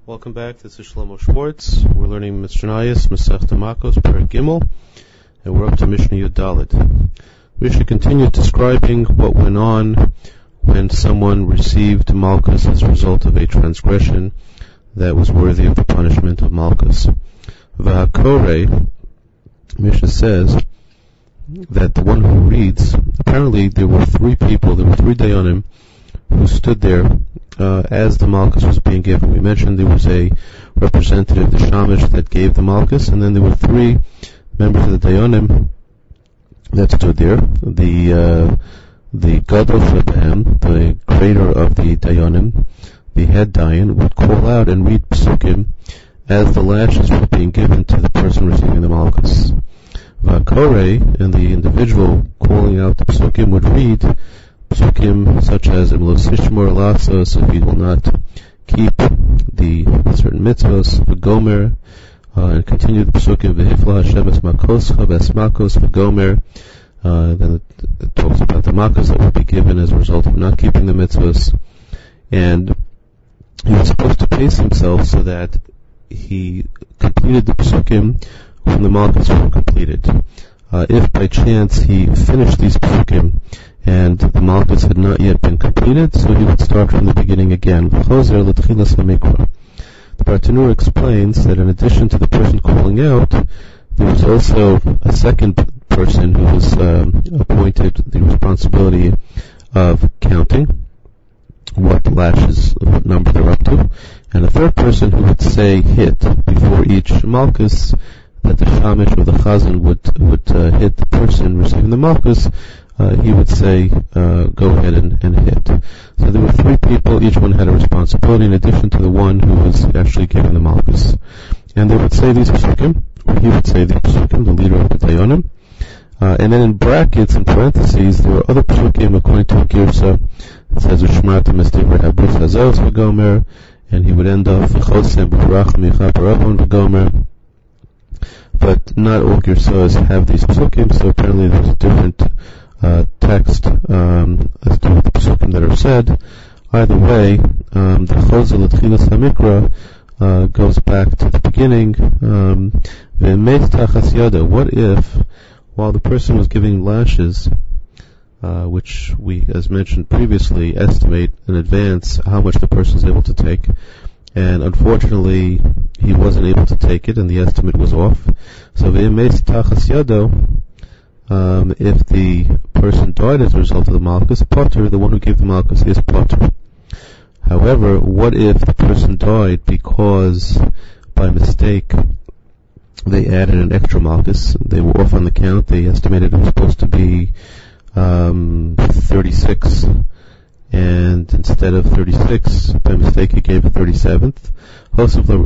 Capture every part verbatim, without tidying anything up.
Welcome back. This is Shlomo Schwartz. We're learning Mishnayos, Masechta Makos, Perek Gimel, and we're up to Mishnah Yud Daled. We should continue describing what went on when someone received Malchus as a result of a transgression that was worthy of the punishment of Malchus. V'hakore, Mishnah says that the one who reads, apparently there were three people, there were three Dayanim who stood there uh, as the Malchus was being given. We mentioned there was a representative, the Shamish, that gave the Malchus, and then there were three members of the Dayanim that stood there. The uh, the Gadol Shebehem, the greater of the Dayanim, the head Dayan, would call out and read Psukim as the lashes were being given to the person receiving the Malchus. V'akore, and the individual calling out the Psukim, would read Psukim such as Im lo tishmor lasos, if he will not keep the certain mitzvos, v'gomer, uh, and continue the Psukim, v'hifla Hashem es makoscha v'esmakos v'gomer. Uh, then it, it talks about the makos that would be given as a result of not keeping the mitzvos, and he was supposed to pace himself so that he completed the Psukim when the malchus were completed. Uh, if by chance he finished these Psukim and the malchus had not yet been completed, so he would start from the beginning again. The Bartanur explains that in addition to the person calling out, there was also a second person who was um, appointed the responsibility of counting what lashes, what number they're up to, and a third person who would say hit before each malchus, that the shamish or the chazan would would uh, hit the person receiving the malchus. Uh, he would say, uh, go ahead and, and hit. So there were three people, each one had a responsibility in addition to the one who was actually giving the malchus. And they would say these psukim, or he would say these psukim, the leader of the Dayanim. Uh, and then in brackets, in parentheses, there were other psukim according to a girsa. It says, Ushmarta mistivra habus hazos v'gomer, and he would end off, V'chosem b'racham yichab b'ravon v'gomer. But not all girsas have these psukim, so apparently there's a different uh, text um, as to the psukim that are said. Either way, um, the chozeh l'tchilas hamikra uh, goes back to the beginning. Um, what if, while the person was giving lashes, uh, which we, as mentioned previously, estimate in advance how much the person is able to take, and unfortunately he wasn't able to take it and the estimate was off. So um, if the person died as a result of the malchus, potter, the one who gave the malchus, is potter. However, what if the person died because by mistake they added an extra malchus? They were off on the count. They estimated it was supposed to be um, thirty-six, and instead of thirty-six, by mistake he gave a thirty-seventh. Then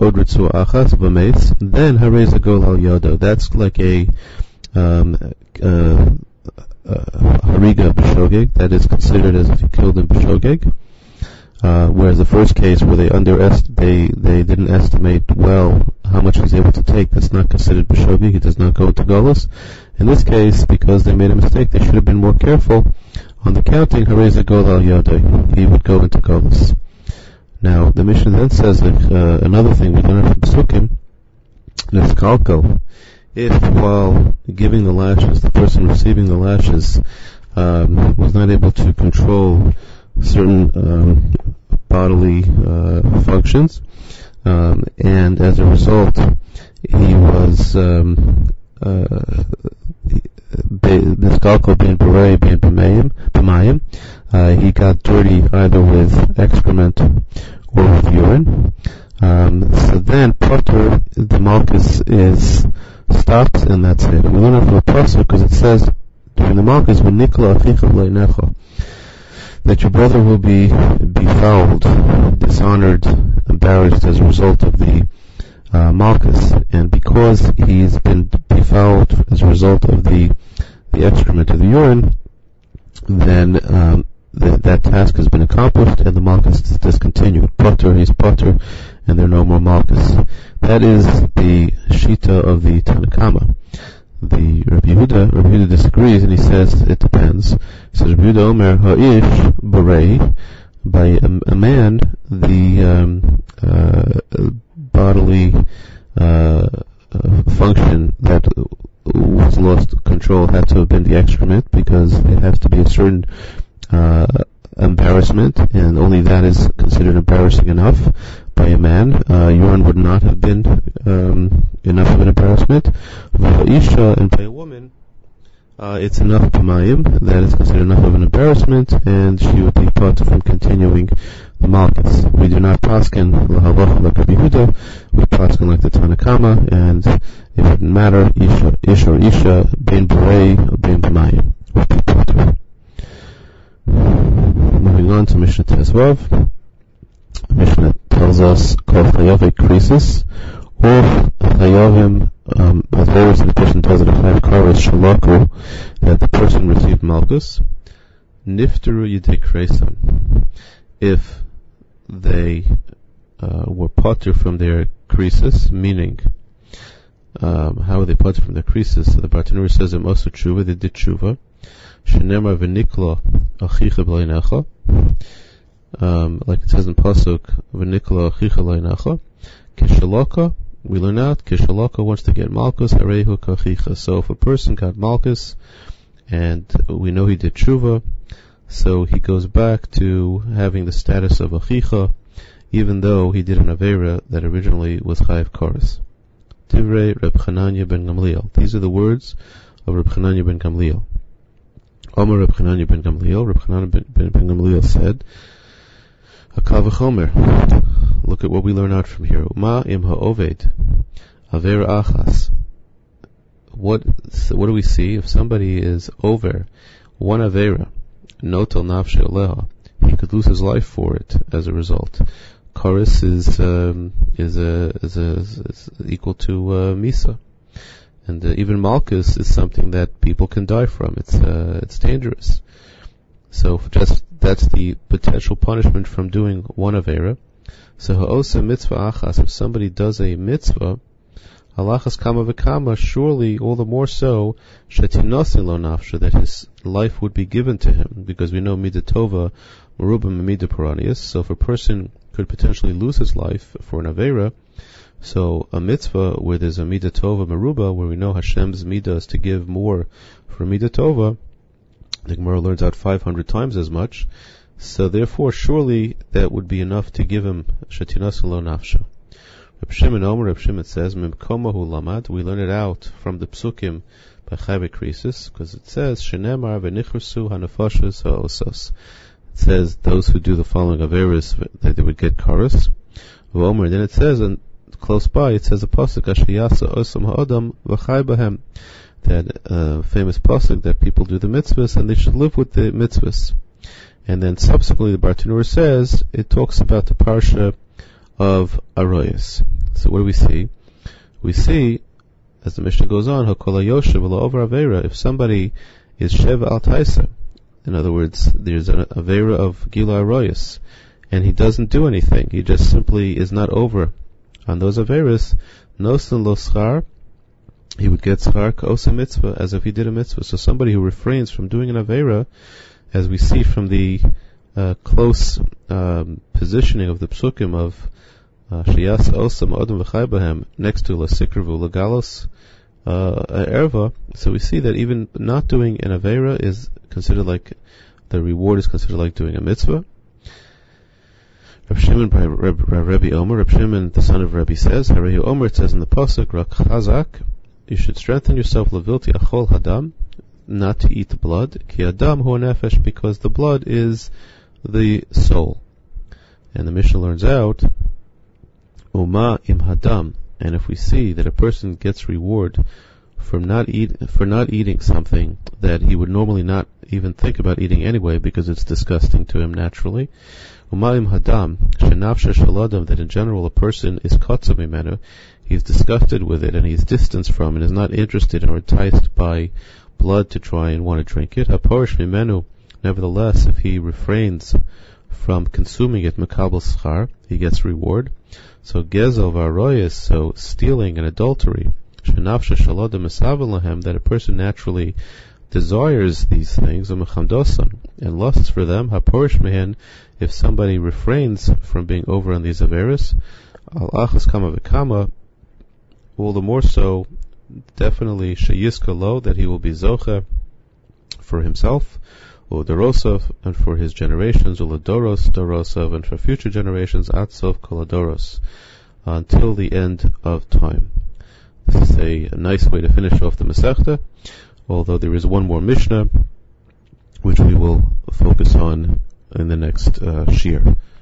harei zagol al yodo. That's like a um, uh, uh, hariga b'shogeg. That is considered as if he killed him b'shogeg. Uh, whereas the first case where they underest they they didn't estimate well how much he's able to take, that's not considered b'shogeg. He does not go into golus. In this case, because they made a mistake, they should have been more careful on the counting. Harei zagol al yodo. He would go into golus. Now, the Mishnah then says that, uh, another thing we learn from Psukim, Neskalko, if while giving the lashes, the person receiving the lashes um, was not able to control certain um, bodily uh, functions, um, and as a result, he was um, uh, Neskalko being berei being b'mayim, Uh, he got dirty either with excrement or with urine. Um, so then, potter, the malchus is stops, and that's it. We learn it from a pasuk because it says during the malchus, "V'nikla achicha v'leinecha," that your brother will be befouled, dishonored, embarrassed as a result of the uh, malchus, and because he's been befouled as a result of the the excrement of the urine, then um, th- that task has been accomplished and the malchus is discontinued. Potter, he's potter, and there are no more malchus. That is the shita of the Tanakama. The Rabbi Yehuda, Rabbi Yehuda disagrees and he says it depends. He says, Rabbi Yehuda Omer ha'ish borei, by a, a man, the um, uh, natural had to have been the excrement, because it has to be a certain uh, embarrassment, and only that is considered embarrassing enough by a man. Uh, urine would not have been um, enough of an embarrassment. Isha, and by a woman, uh, it's enough b'mayim, that is considered enough of an embarrassment, and she would be put from continuing the malchus. We do not paskin l'halacha like Rabbi Yehuda, we paskin like the Tanna Kama, and it wouldn't matter, Isha, Isha or Isha, bein b'rei, or bein b'mayim, would be put. Moving on to Mishnah Tezvav. Mishnah tells us, Kol chayave krisis, or chayavim, um, as always the person tells it, a chayav kares shalaku, that the person received malchus, nifteru yidei kreson. If they uh, were potter from their krisis, meaning, um, how are they potter from their krisis? So the Bartanura says, im osu tshuva, they did tshuva, shenemar v'nikla achicha b'leinecha, um, like it says in Pasuk, v'nikla achicha b'leinecha, kishalaka, we learn out, kishalaka wants to get malchus, harehu kachicha. So if a person got malchus, and we know he did tshuva, so he goes back to having the status of achicha, even though he did an avera that originally was chayav kares. Divrei Reb Chananya ben Gamliel. These are the words of Reb Chananya ben Gamliel. Omer Reb Chananya ben Gamliel. Reb Chananya ben, ben, ben Gamliel said, Hakal v'chomer. Look at what we learn out from here. Ma im ha'oved avera achas. What what do we see? If somebody is over one avera, notel nafshe aleha, he could lose his life for it as a result. Kares is um, is, a, is, a, is equal to uh, misa, and uh, even malchus is something that people can die from. It's uh, it's dangerous. So just that's the potential punishment from doing one avera. So ha'osa mitzvah achas, if somebody does a mitzvah, halachas kama v'kama, surely all the more so, shetinosin lo nafsha, that his life would be given to him, because we know midah tova merubah midah paranias. So if a person could potentially lose his life for an avera, so a mitzvah where there's a midah tova merubah, where we know Hashem's midah is to give more for midah tova, the Gemara learns out five hundred times as much. So therefore, surely that would be enough to give him shetinosin lo nafsha. Reb Shimon Omer, Reb Shimon says, Mimkoma hu lamad, we learn it out from the psukim by Chayve Krisis, because it says, Shenemar v'nichrusu hanafashos ha'osos. It says, those who do the following averis, that they would get kares. V'omer, then it says, and close by, it says a pasuk, Ashiyasa osam ha'odam v'chay bahem, that uh, famous pasuk that people do the mitzvahs, and they should live with the mitzvahs. And then subsequently, the Bartanura says, it talks about the parsha of Aroyas. So what do we see? We see, as the Mishnah goes on, Hakol HaYoshev Lo Over Avera, if somebody is Sheva Al Taisa, in other words, there's an Avera of Gila Aroyas, and he doesn't do anything, he just simply is not over on those Averas, Nosen Lo Schar, he would get Schar K'osa Mitzvah, as if he did a mitzvah. So somebody who refrains from doing an Avera, as we see from the uh, close um, positioning of the psukim of Shiyas Osam Odom V'chai Bahem next to Lasikrivu Lagalos Erva, so we see that even not doing an Avera is considered like, the reward is considered like doing a mitzvah. Reb Shimon by Reb, Rebbe Omer, Reb Shimon the son of Rebbe says, Harehu Omer, it says in the pasuk, Rak Chazak, you should strengthen yourself, Levilti Achol Hadam, not to eat the blood, Ki Adam Hu Nefesh, because the blood is the soul. And the Mishnah learns out, Uma im Hadam, and if we see that a person gets reward for not eat, for not eating something that he would normally not even think about eating anyway because it's disgusting to him naturally, Uma im Hadam, shenafsha shaladam, that in general a person is kotza mimenu, he's disgusted with it and he's distanced from and is not interested or enticed by blood to try and want to drink it. Haporish mimenu, nevertheless, if he refrains from consuming it, makabel schar, he gets reward. So gezel v'aroyas, so stealing and adultery, shenafsha shalodam esavel, that a person naturally desires these things, umechamdosan, and lusts for them, haporish mehen, if somebody refrains from being over on these averis, al achas kama v'kama, all the more so, definitely sheyizka lo, that he will be zocha for himself, u'darosov, and for his generations, u'ladoros darosov, and for future generations, atzov koladoros, until the end of time. This is a, a nice way to finish off the Masechta, although there is one more Mishnah, which we will focus on in the next uh, shiur.